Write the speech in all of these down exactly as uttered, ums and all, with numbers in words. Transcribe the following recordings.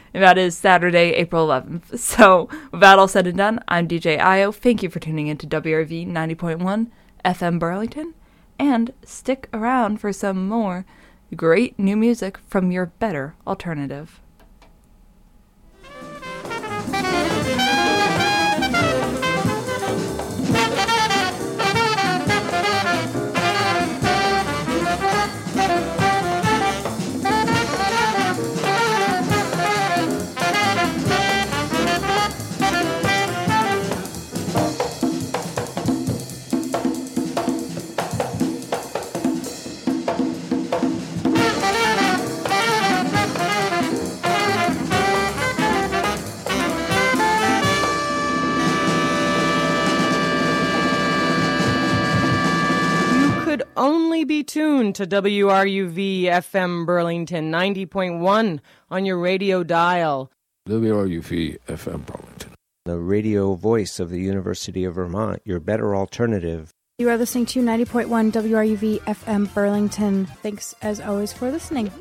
and that is Saturday, April eleventh. So, with that all said and done, I'm D J Io. Thank you for tuning in to W R V ninety point one F M Burlington, and stick around for some more great new music from your better alternative. Only be tuned to W R U V F M Burlington ninety point one on your radio dial. W R U V F M Burlington, the radio voice of the University of Vermont, your better alternative. You are listening to ninety point one W R U V F M Burlington. Thanks as always for listening.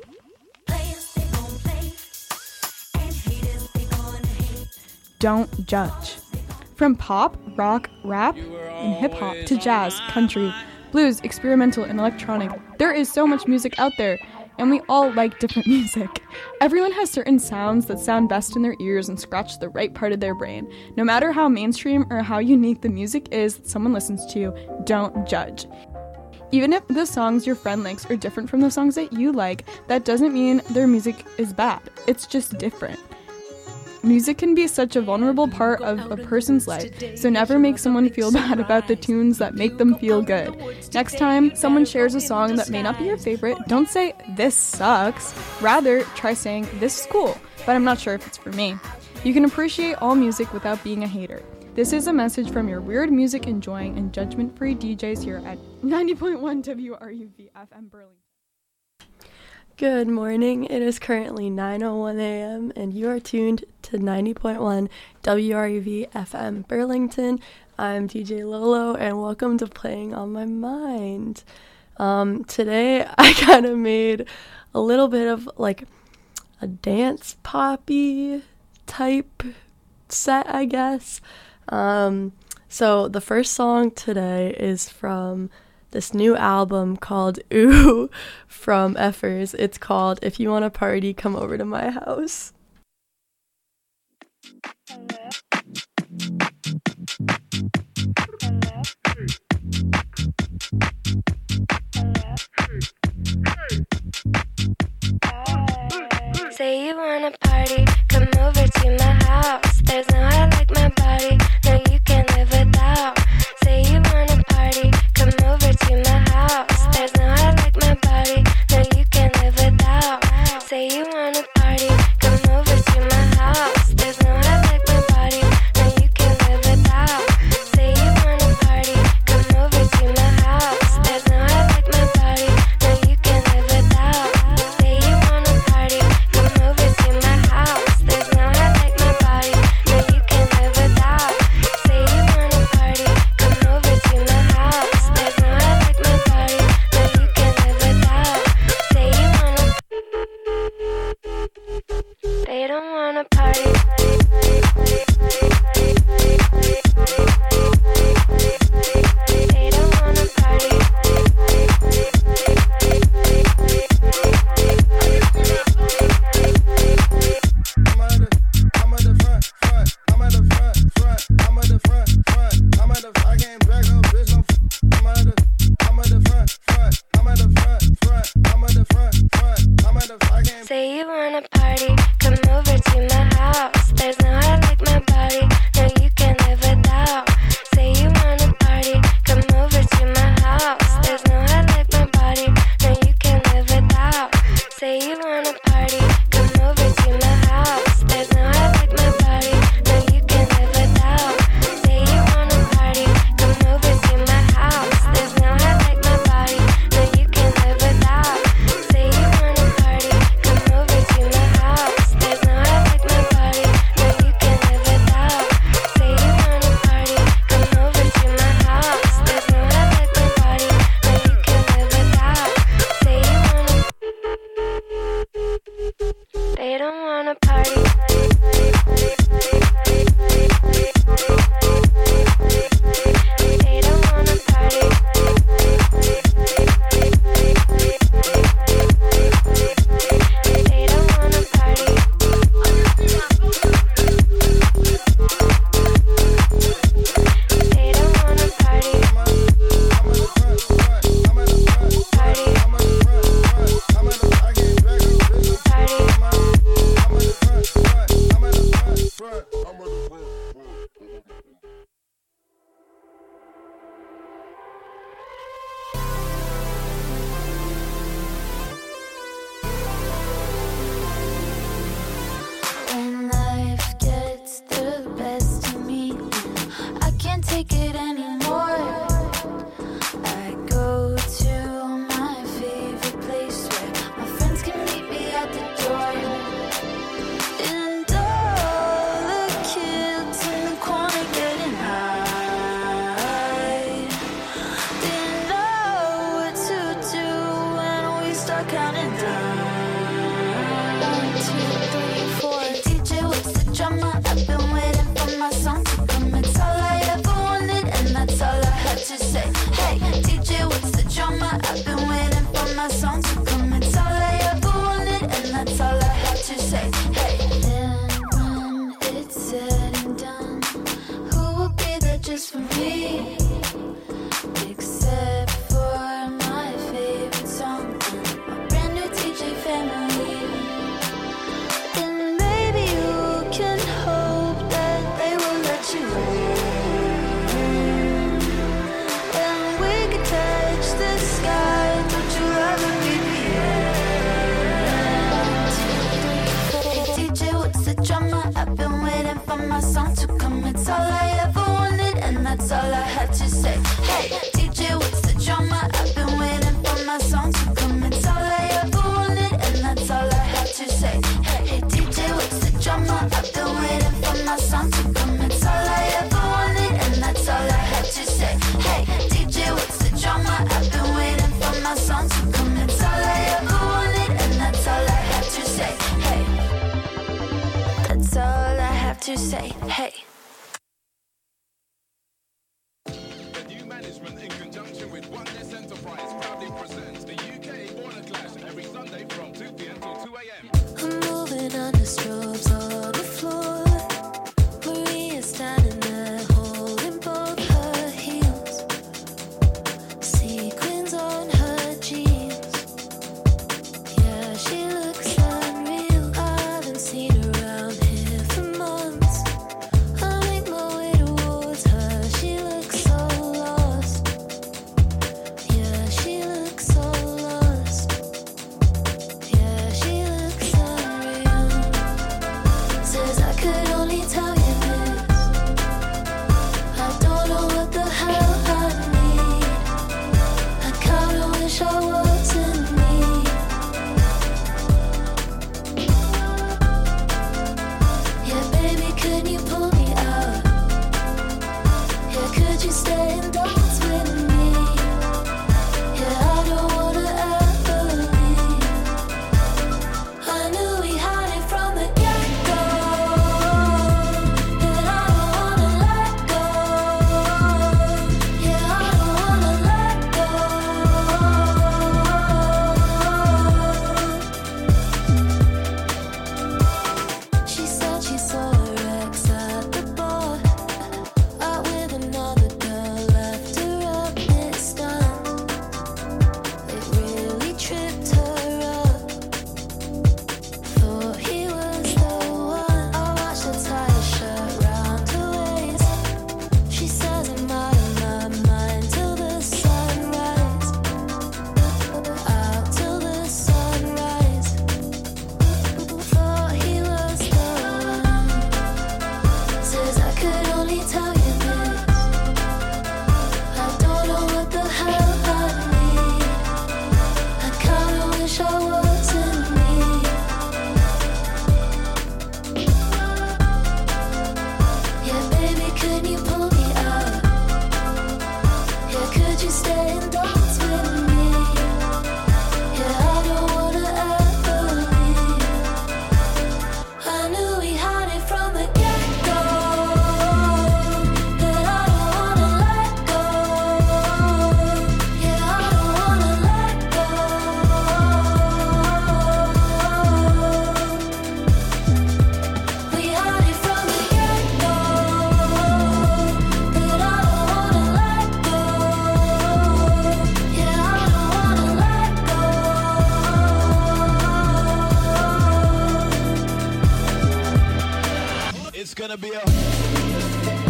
Don't judge. From pop, rock, rap, and hip-hop to jazz, country, blues, experimental, and electronic, there is so much music out there, and we all like different music. Everyone has certain sounds that sound best in their ears and scratch the right part of their brain. No matter how mainstream or how unique the music is that someone listens to, don't judge. Even if the songs your friend likes are different from the songs that you like, that doesn't mean their music is bad. It's just different. Music can be such a vulnerable part of a person's life, so never make someone feel bad about the tunes that make them feel good. Next time someone shares a song that may not be your favorite, don't say, "This sucks." Rather, try saying, "This is cool, but I'm not sure if it's for me." You can appreciate all music without being a hater. This is a message from your weird music enjoying and judgment-free D Js here at ninety point one W R U V F M Burlington. Good morning. It is currently nine oh one a.m. and you are tuned to ninety point one W R U V F M Burlington. I'm D J Lolo and welcome to Playing on My Mind. Um, today I kind of made a little bit of like a dance poppy type set, I guess. Um, so the first song today is from this new album called Ooh from Effers. It's called If You Want to Party, Come Over to My House. Say you wanna party, come over to my house. There's no I like my body, no you can live without. Say you wanna party, come over to my house. There's no I like my body, no you can live without. Say you wanna party, come over to my house. There's no I like my body, no you can live without. Say you wanna party, come over to my house. There's no I like my body, no you can live without. Say you wanna party, come over to my house. There's no I like my body, no you can live without. Say you wanna party, come over to my house. There's no I like my body, no you can live without. Say you wanna. They don't wanna party. They don't wanna party. I'm at the, I'm at the front, front. I'm at the front, front. I'm at the front, front. I'm at the, I can't back up, bitch. I'm, I'm at the, I'm at the front, front. I'm at the front, front. I'm at the front, front. I'm at the, I can't. Say you wanna party, come over to my house. There's no I like my body, no you can live without. Say you wanna party, come over to my house. There's no I like my body, no you can live without. Say you wanna party, come over to my house. There's no I like my body, no you can live without. Say you wanna party, come over to my house. There's no I like my body, no you can live without. Say you wanna party, come over to my house. There's no I like my body, Seen around here for months. It's gonna be a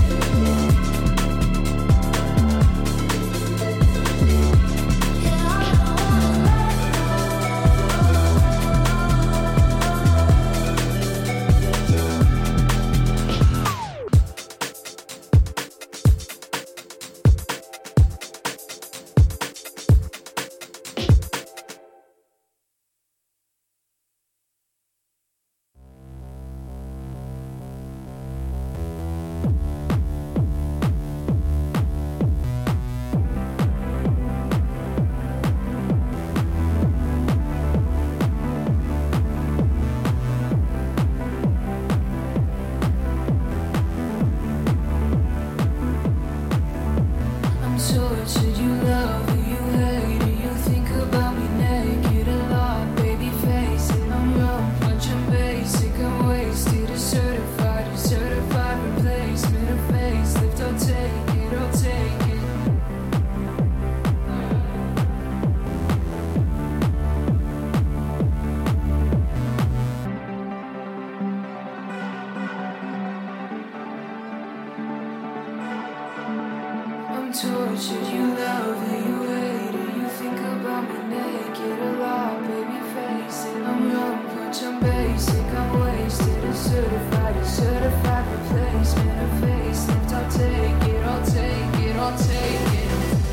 tortured, you love it, you hate it, you think about me naked a lot, baby face it. I'm young, but I'm basic, I'm wasted, a certified, a certified replacement, a facelift. I'll take it, I'll take it, I'll take it.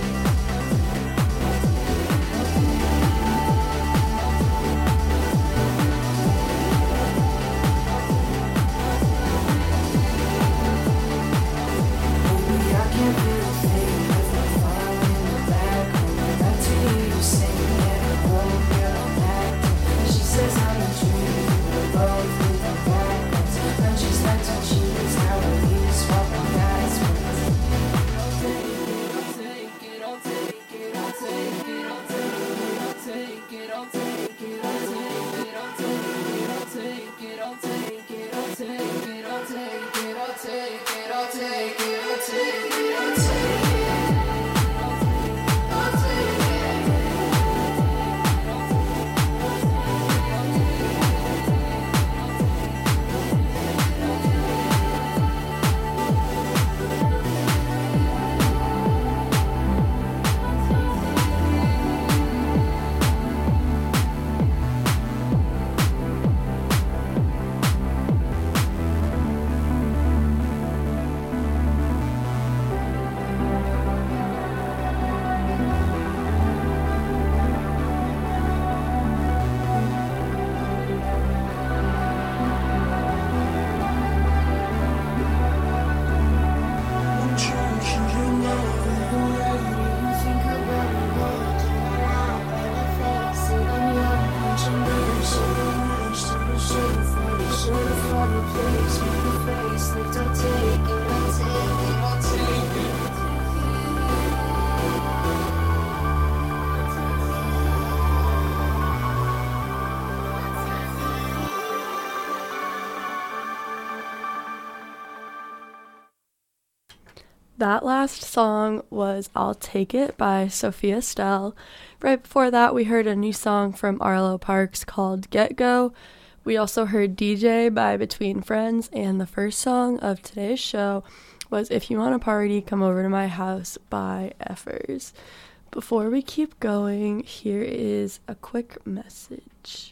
That last song was I'll Take It by Sophia Stell. Right before that, we heard a new song from Arlo Parks called Get Go. We also heard D J by Between Friends, and the first song of today's show was If You Want a Party, Come Over to My House by Effers. Before we keep going, here is a quick message.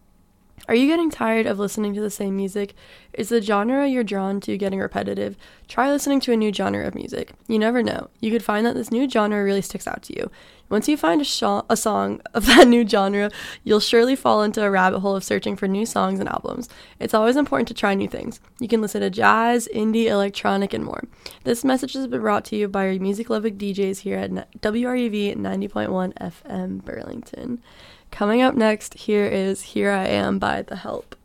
Are you getting tired of listening to the same music? Is the genre you're drawn to getting repetitive? Try listening to a new genre of music. You never know. You could find that this new genre really sticks out to you. Once you find a, sh- a song of that new genre, you'll surely fall into a rabbit hole of searching for new songs and albums. It's always important to try new things. You can listen to jazz, indie, electronic, and more. This message has been brought to you by your music-loving D Js here at W R U V ninety point one F M Burlington. Coming up next, here is Here I Am by The Help.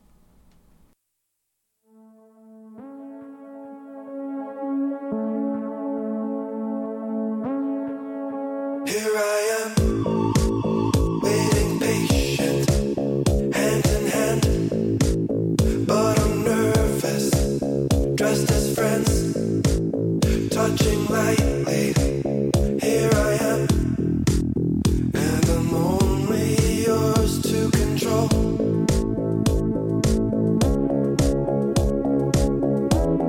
Here I am, waiting patient, hand in hand, but I'm nervous, dressed as friends, touching lightly. Here I am, and I'm only yours to control.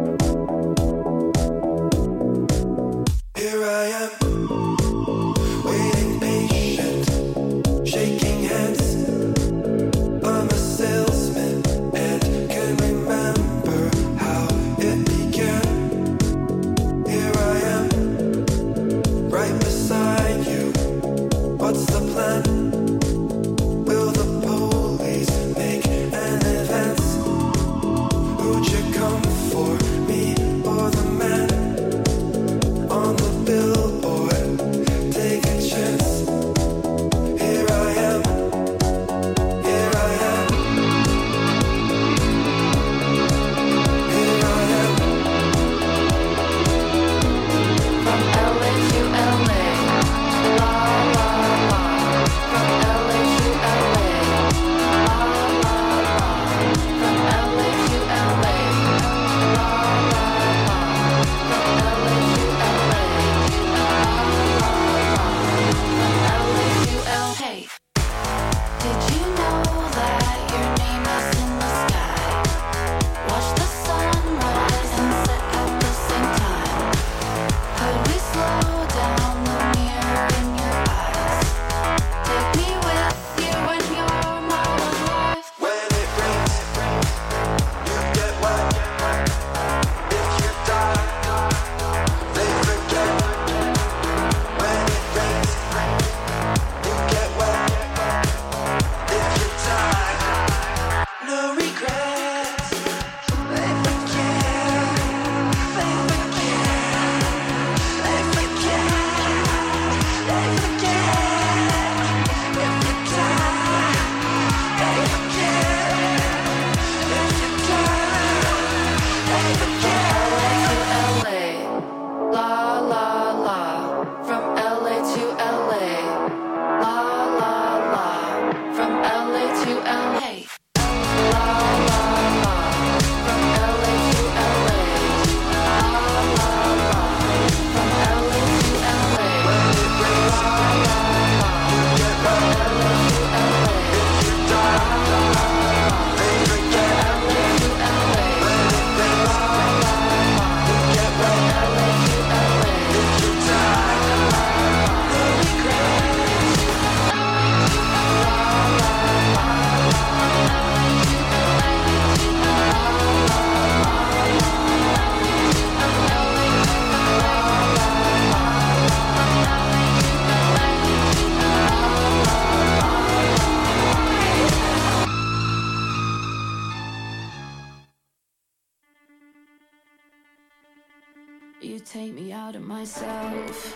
You take me out of myself.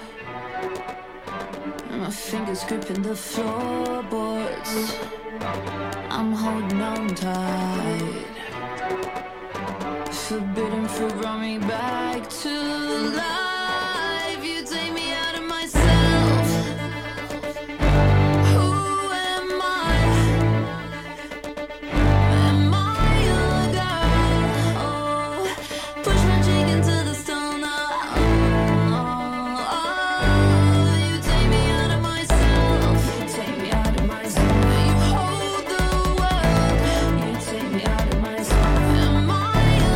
My fingers gripping the floorboards. I'm holding on tight. Forbidden fruit brought me back to life. You take me out of myself. Who am I? Am I your girl? Oh, push my cheek into the stone. Oh, oh, oh. You take me out of myself. You take me out of myself. You hold the world. You take me out of myself. Am I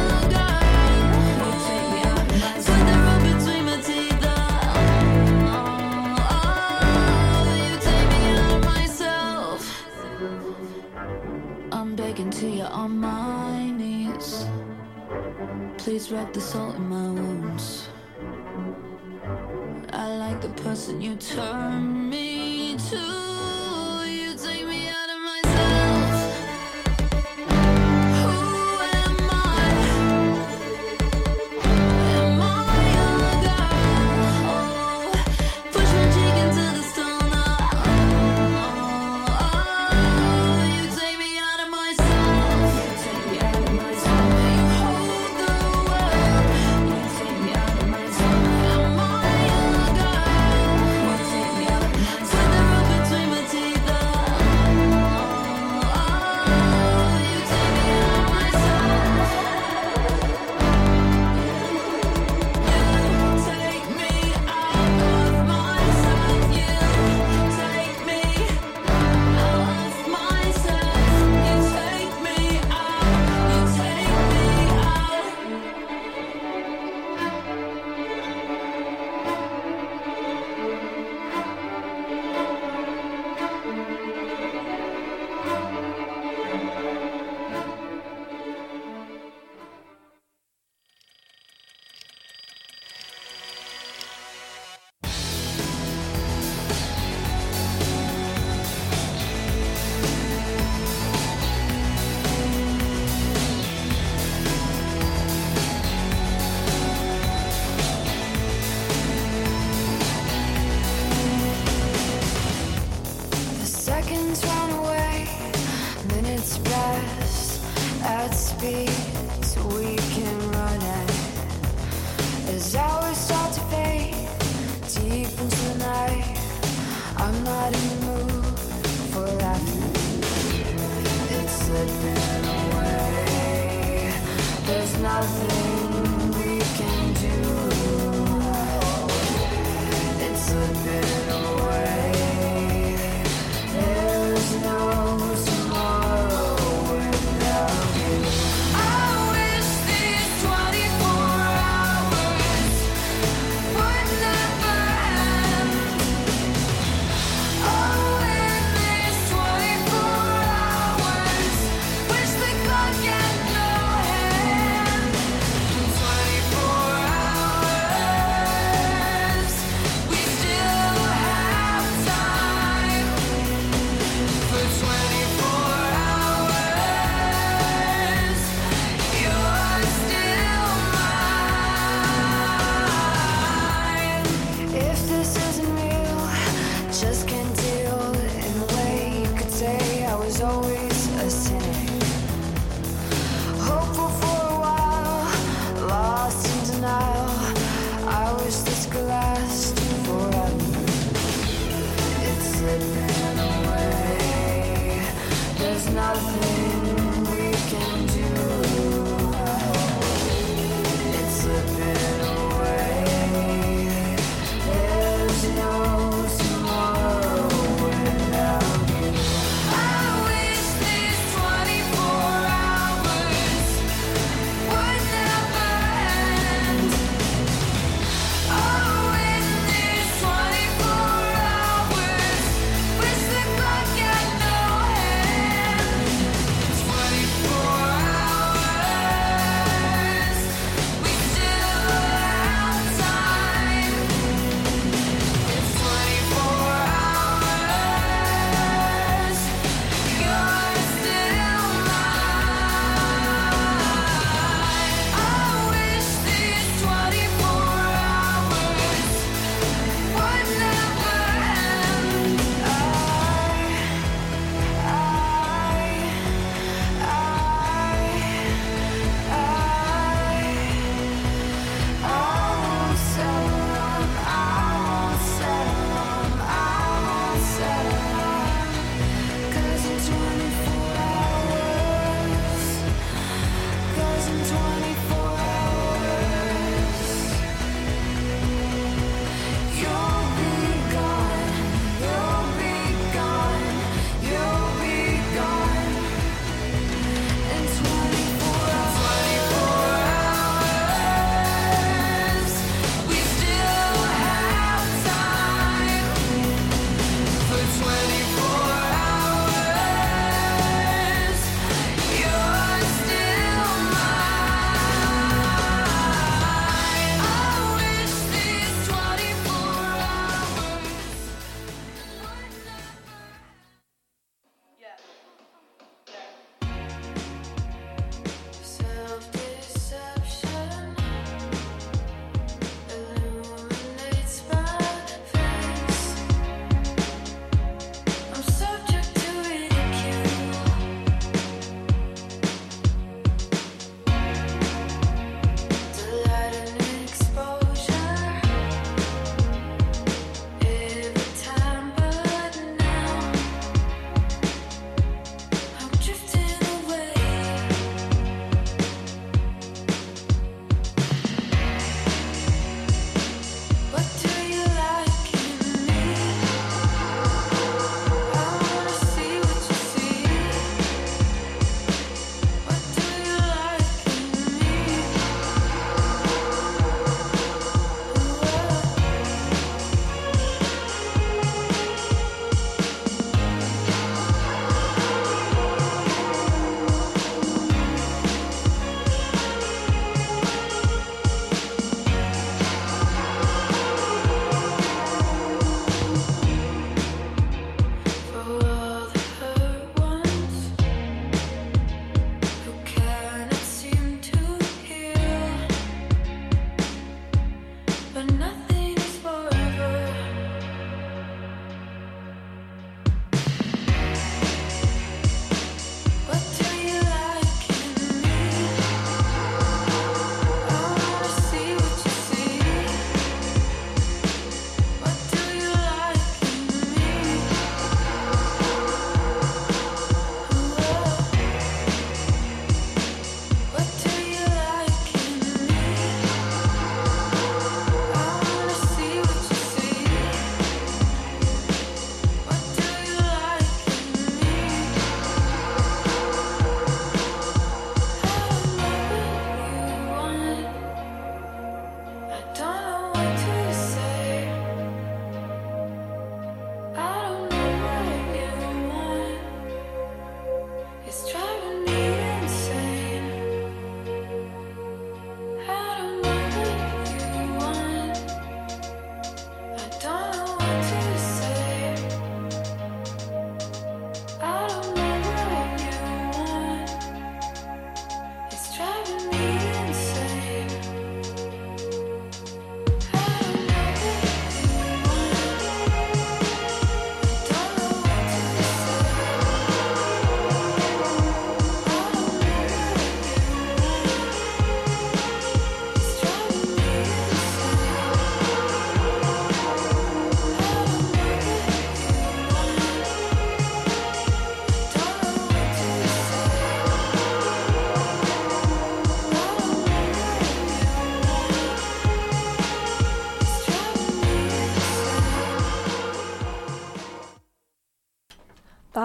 to you on my knees. Please rub the salt in my wounds. I like the person you turn me to. You take me out of myself. Who am I? Am I your girl? Oh, push my cheek into the stone. Oh, oh, oh. You take me out of myself. Wish the clock had no hand.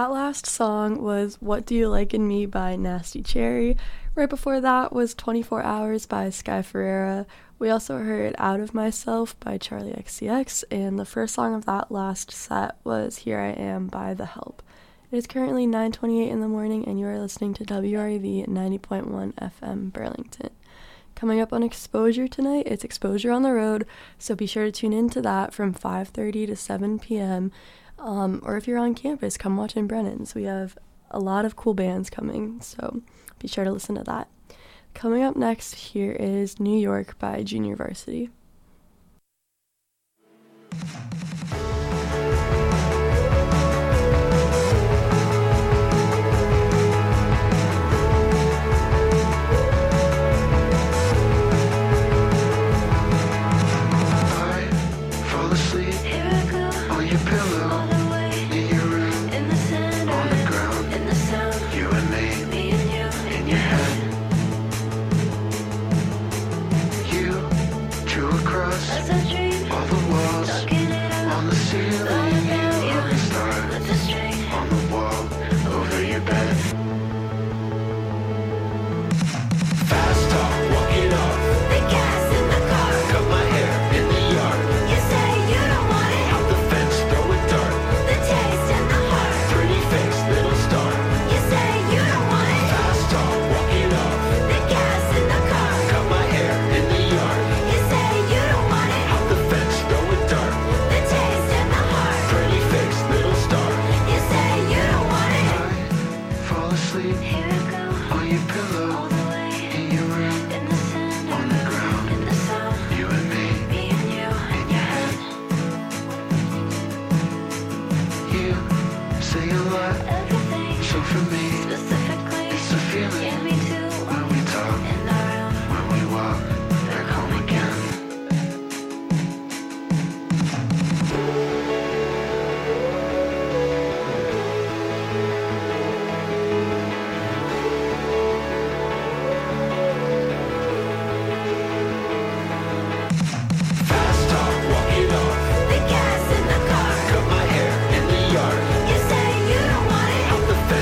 that last song was What Do You Like in Me by Nasty Cherry. Right before that was twenty-four hours by Sky Ferreira. We also heard Out of Myself by Charlie X C X, and the first song of that last set was Here I Am by The Help. It is currently nine twenty-eight in the morning, and you are listening to W R E V ninety point one F M Burlington. Coming up on Exposure tonight, it's Exposure on the Road, so be sure to tune in to that from five thirty to seven p.m. Um, or if you're on campus, come watch in Brennan's. We have a lot of cool bands coming, so be sure to listen to that. Coming up next, here is New York by Junior Varsity.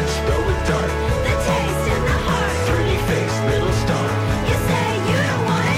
The taste in the heart. Pretty face, little star. You say you don't want it.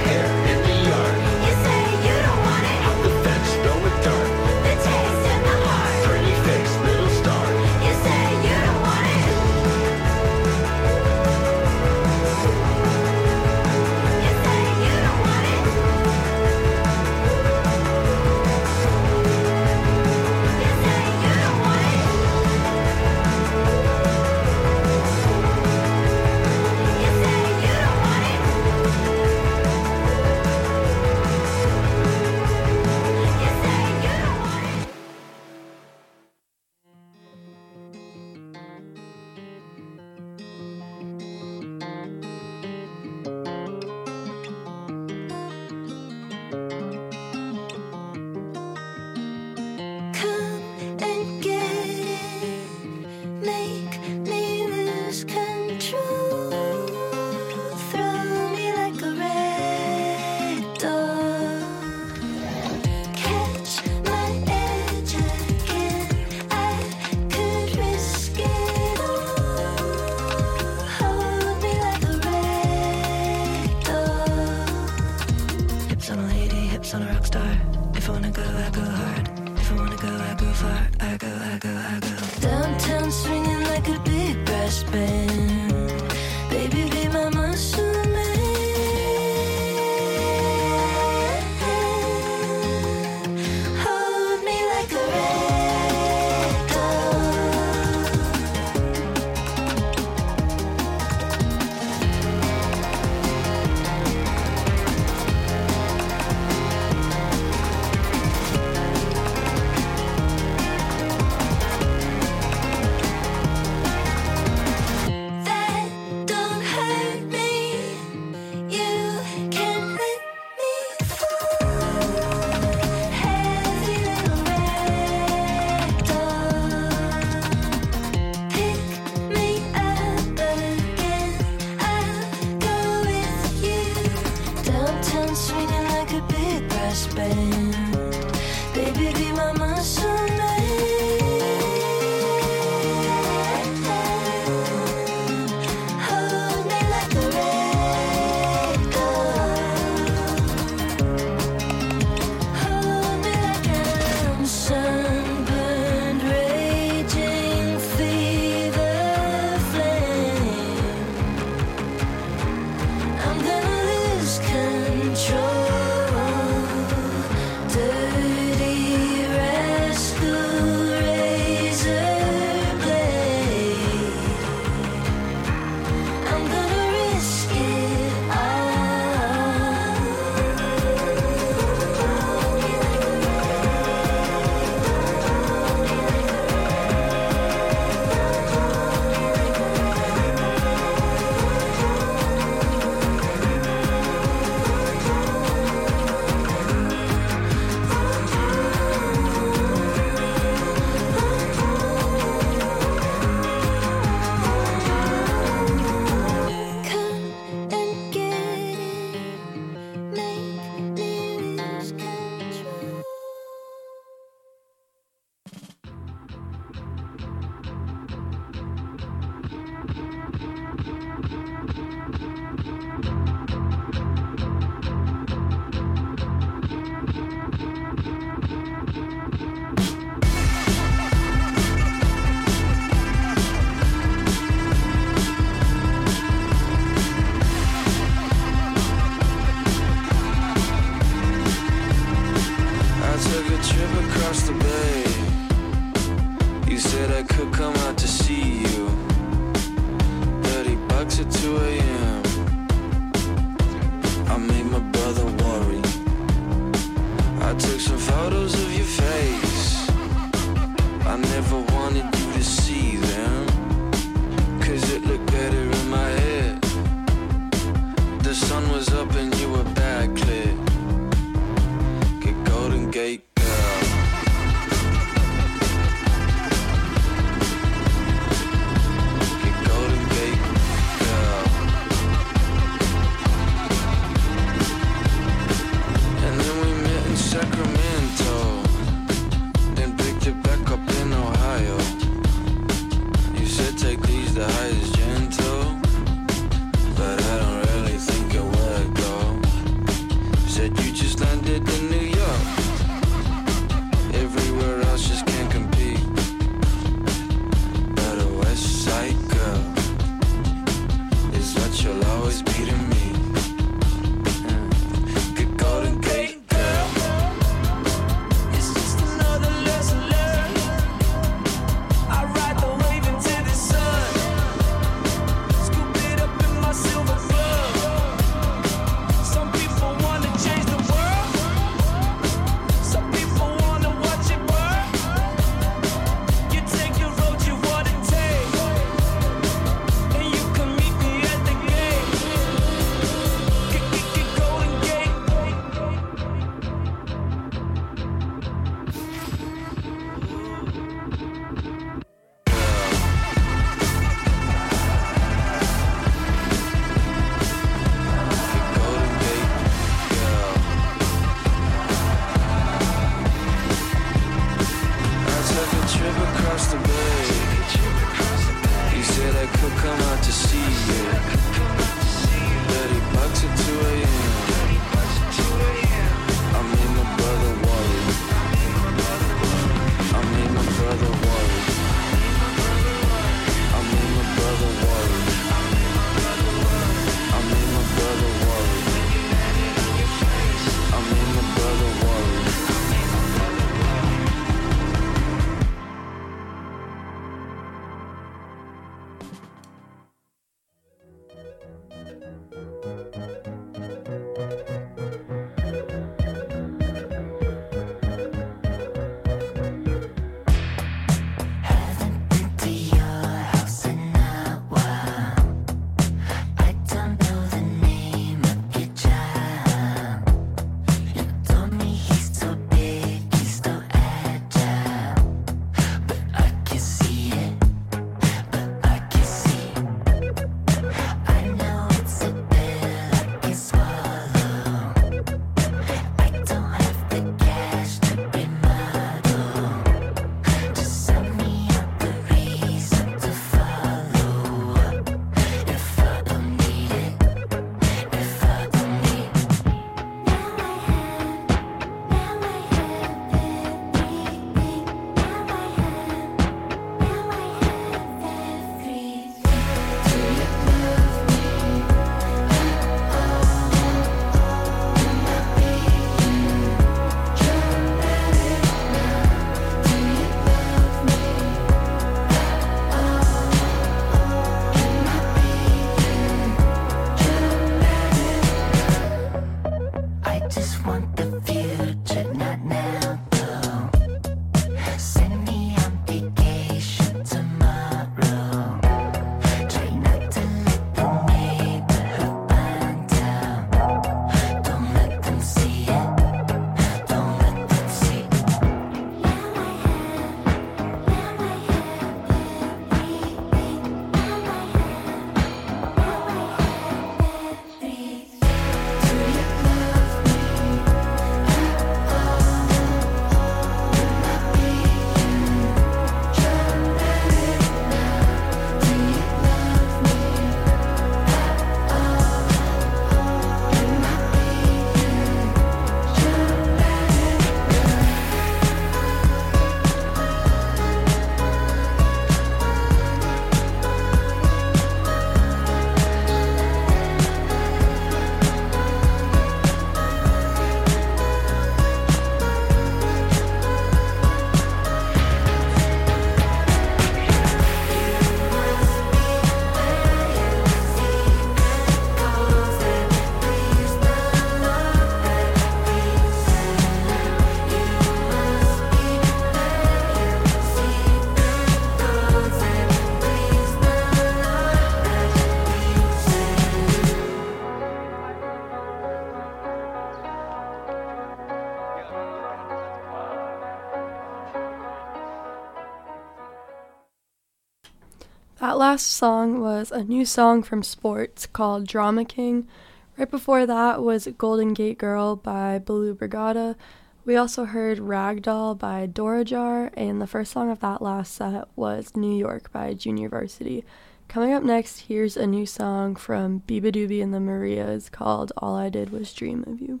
last song was a new song from Sports called Drama King. Right before that was Golden Gate Girl by Baloo Brigada. We also heard Ragdoll by Dora Jar, and the first song of that last set was New York by Junior Varsity. Coming up next, here's a new song from Biba Doobie and the Marias called All I Did Was Dream of You.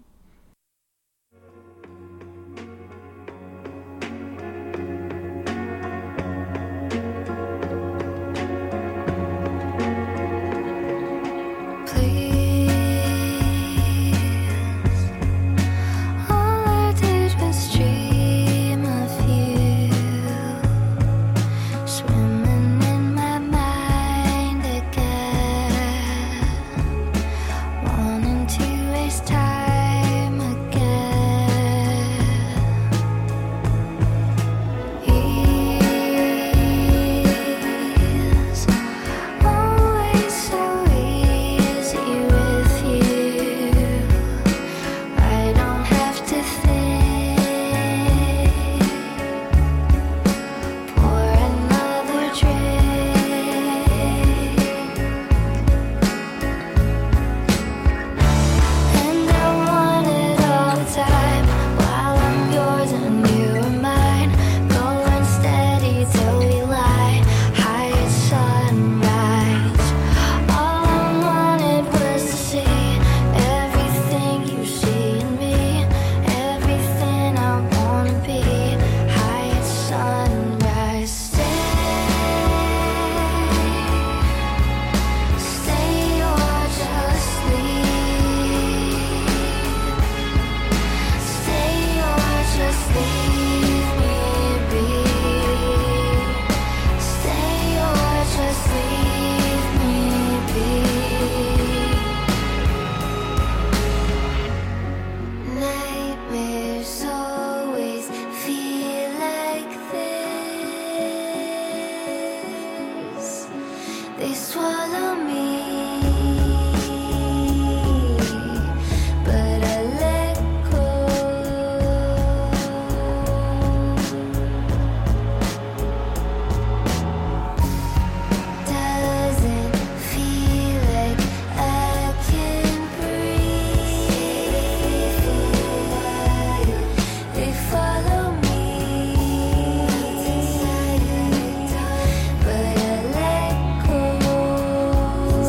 But I let go.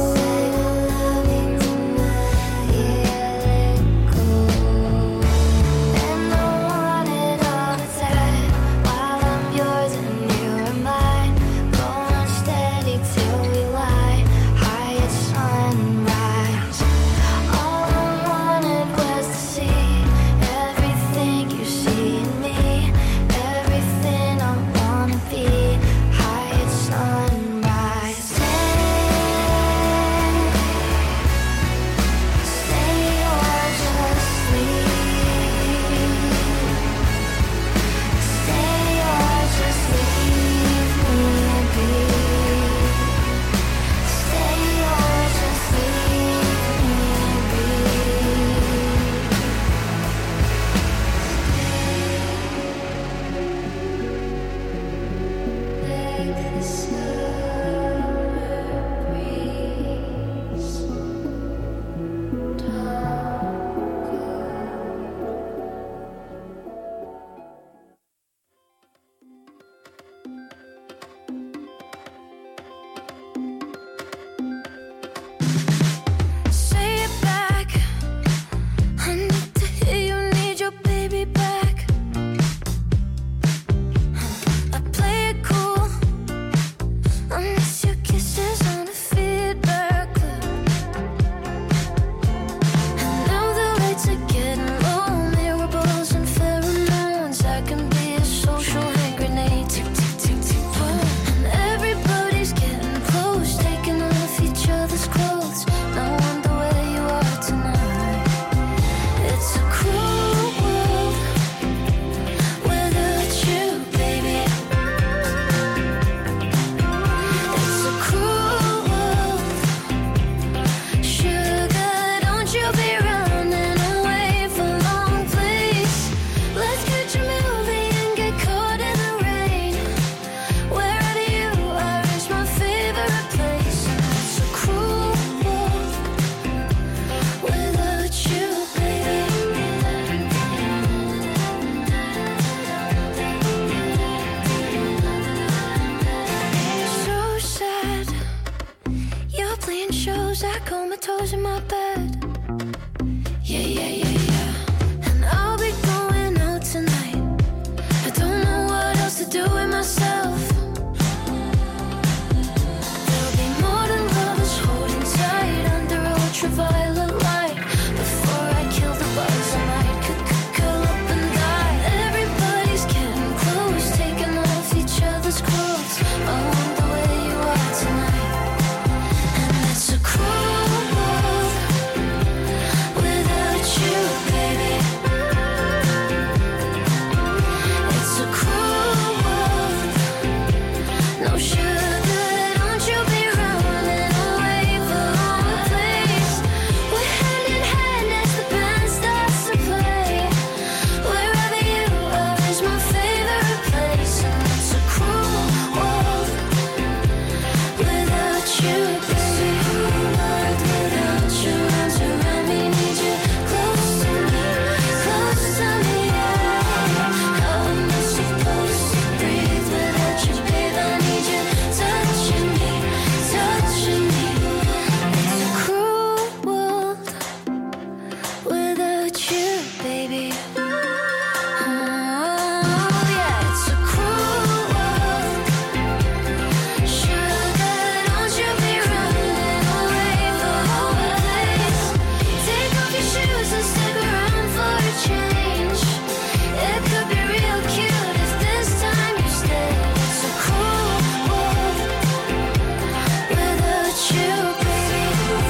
playing shows at comatose in my bed. Yeah, yeah, yeah, yeah. And I'll be going out tonight. I don't know what else to do with myself. There'll be modern lovers holding tight under ultraviolet light. Before I kill the bugs, I might curl up and die. Everybody's getting close, taking off each other's clothes. I want the way you are tonight. And it's a cruel world without you, baby. It's a cruel world. No sugar, don't you be running away for one place. We're hand in hand as the band starts to play. Wherever you are is my favorite place. And it's a cruel world without you, baby. It's a cruel world without you. Arms around me, need you close to me, close to me, yeah. How am I supposed to breathe without you, babe? I need you touching me, touching me. It's a cruel world without you, baby. Oh, yeah, it's a cruel world. Sugar, don't you be running away for one place. Take off your shoes and stick around for a change. It could be real cute if this time you stay. It's a cruel world without you, baby.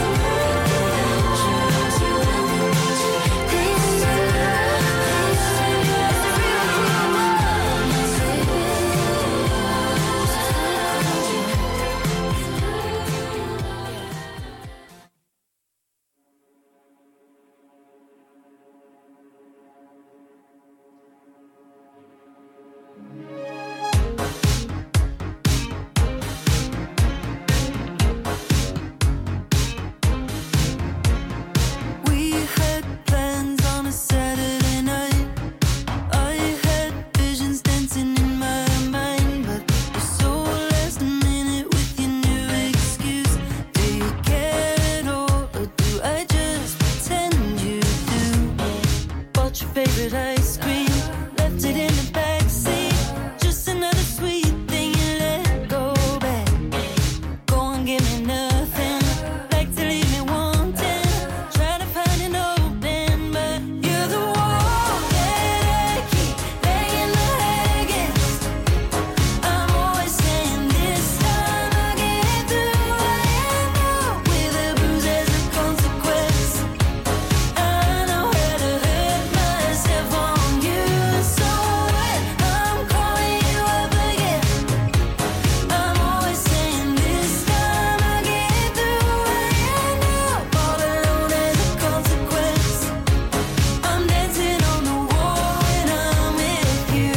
We had plans on a Saturday night. I had visions dancing in my mind, but you're so last minute with your new excuse. Do you care at all, or do I just pretend you do? Bought your favorite ice cream, left it in the backseat. Just another sweet thing you let go back. Go on, give me nothing, like to leave me wanting. Try to find an open, but you're the wall that I keep banging my head against. I'm always saying this time I'll get through. I am out with a bruise as a consequence. I know how to hurt myself on you. So when I'm calling you up again, I'm always saying this time I'll get through. I am out all alone as a consequence. I'm dancing on the wall when I'm with you.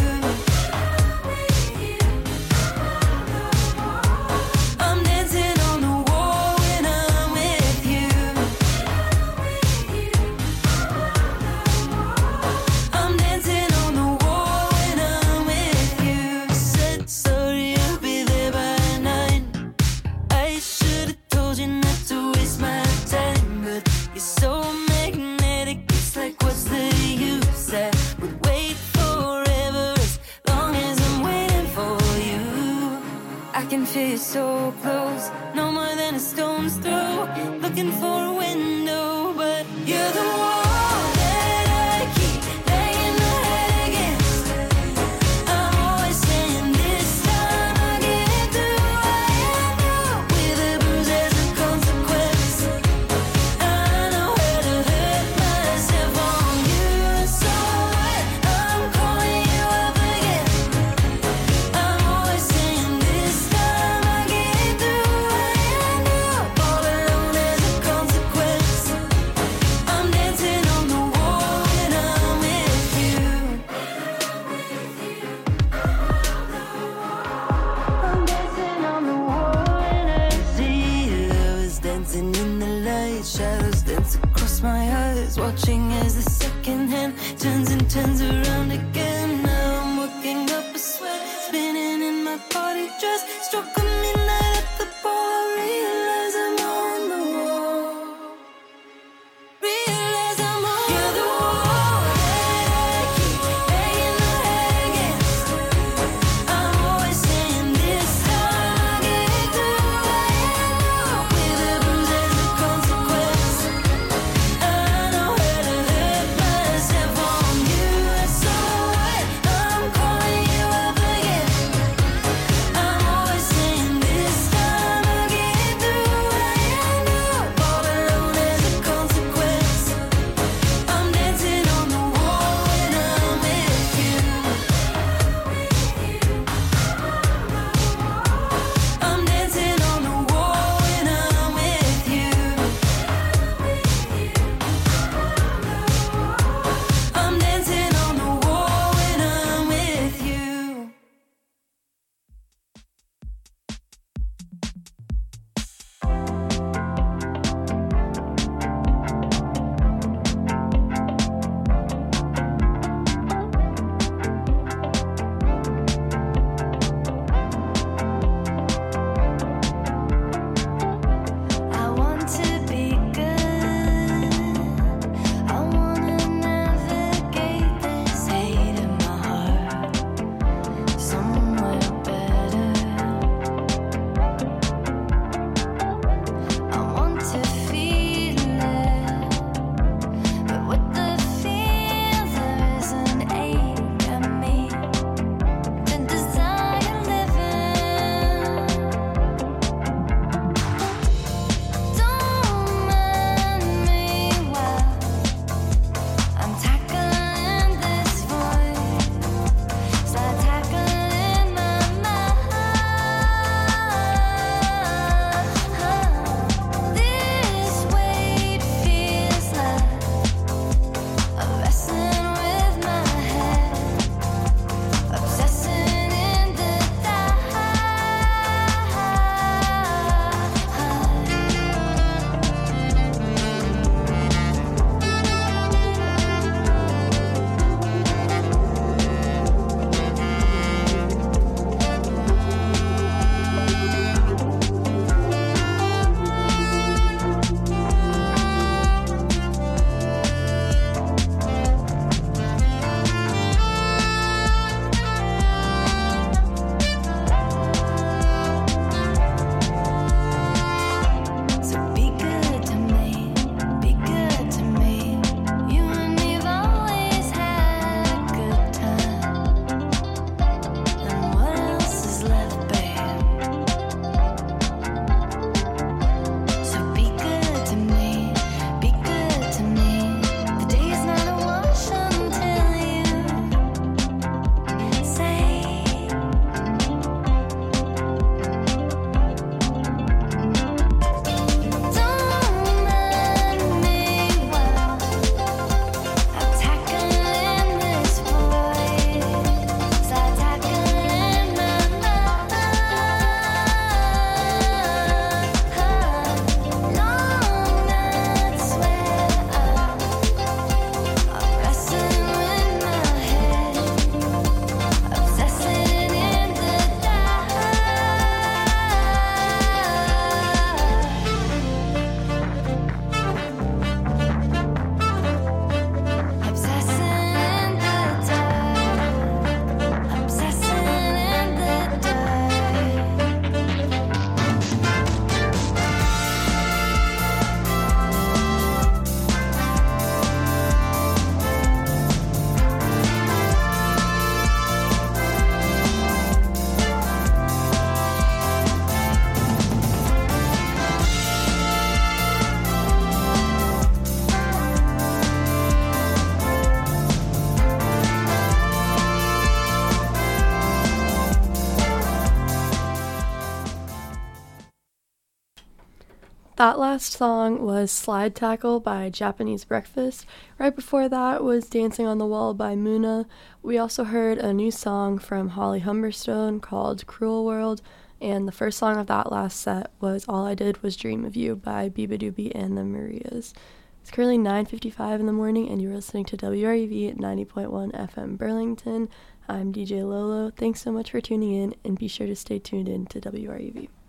I'm dancing on the wall when I'm with you. I'm dancing on the wall when I'm with you. Said sorry, I'll be there by nine. I should've told you not to waste my time, but you're so magnetic. It's like, what's the use? I would wait forever as long as I'm waiting for you. I can feel you so close, no more than a stone's throw. Looking for a window, but you're the wall that I keep banging my head against. I'm always saying this time I'll get through. I am out with a bruise as a consequence. I know how to hurt myself on you. So when I'm calling you up again, I'm always saying this time I'll get through. I am out all alone as a consequence. I'm dancing on the wall when I'm with you. I'm dancing on the wall when I see you. I was dancing in the light, shadows dance across my eyes, watching as the second hand turns and turns around again. Now I'm working up a sweat, spinning in my party dress. Struck a midnight at the bar, I realize I'm on That last song was Slide Tackle by Japanese Breakfast. Right before that was Dancing on the Wall by Muna. We also heard a new song from Holly Humberstone called Cruel World. And the first song of that last set was All I Did Was Dream of You by Biba Doobie and the Marias. It's currently nine fifty-five in the morning, and you're listening to W R U V at ninety point one F M Burlington. I'm D J Lolo. Thanks so much for tuning in, and be sure to stay tuned in to W R U V.